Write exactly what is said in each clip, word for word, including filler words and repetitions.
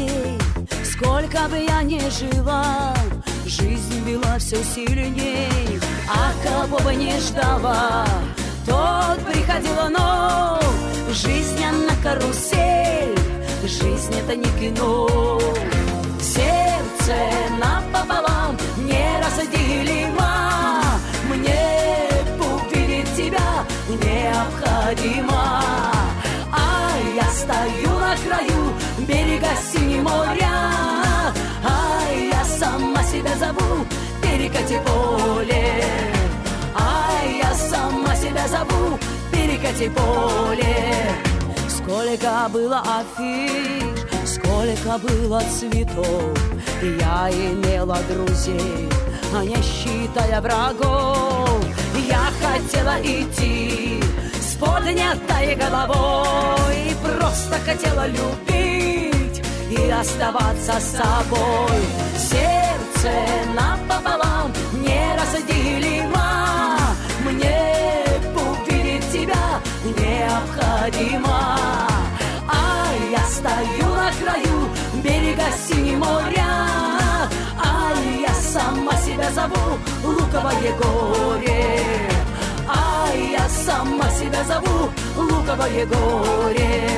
друзей. Сколько бы я ни жила, жизнь била все сильней. А кого бы не ждала, тот приходила, но жизнь она карусель, жизнь это не кино. Сердце напополам неразделимо, мне увидеть тебя необходимо. А я стою на краю берега синего моря, а я сама себя зову перекати поле. А я сама себя зову перекати поле. Сколько было афиш, сколько было цветов, я имела друзей, а не считая врагов. Я хотела идти с поднятой головой, просто хотела любить и оставаться с собой. Сердце напополам неразделимо, мне увидеть тебя необходимо. А я стою на краю берега синего моря, а я сама себя зову луковое горе. А я сама себя зову луковое горе.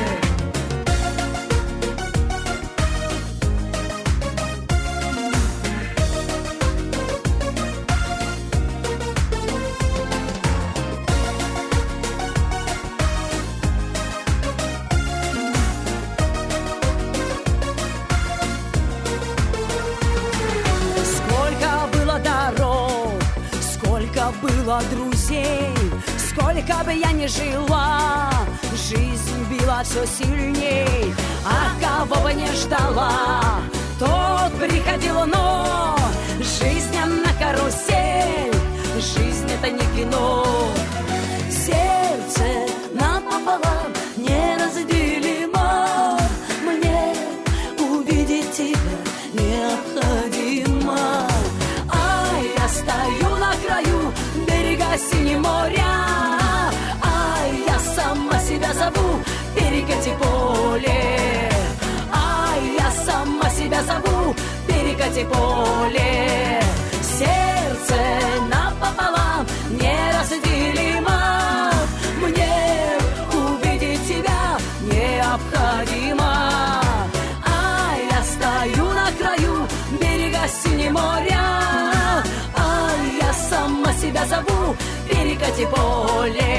Было друзей, сколько бы я ни жила, жизнь била все сильней. А кого бы не ждала, тот приходил, но жизнь она карусель, жизнь это не кино. Сердце напополам неразделимо, мне увидеть тебя необходимо. А я стою на краю берега синего моря, а я сама себя зову перекати поле. А я сама себя зову перекати поле. Сердце напополам неразделимо, мне увидеть тебя необходимо. А я стою на краю берега синего моря, а я сама себя зову перекати поле.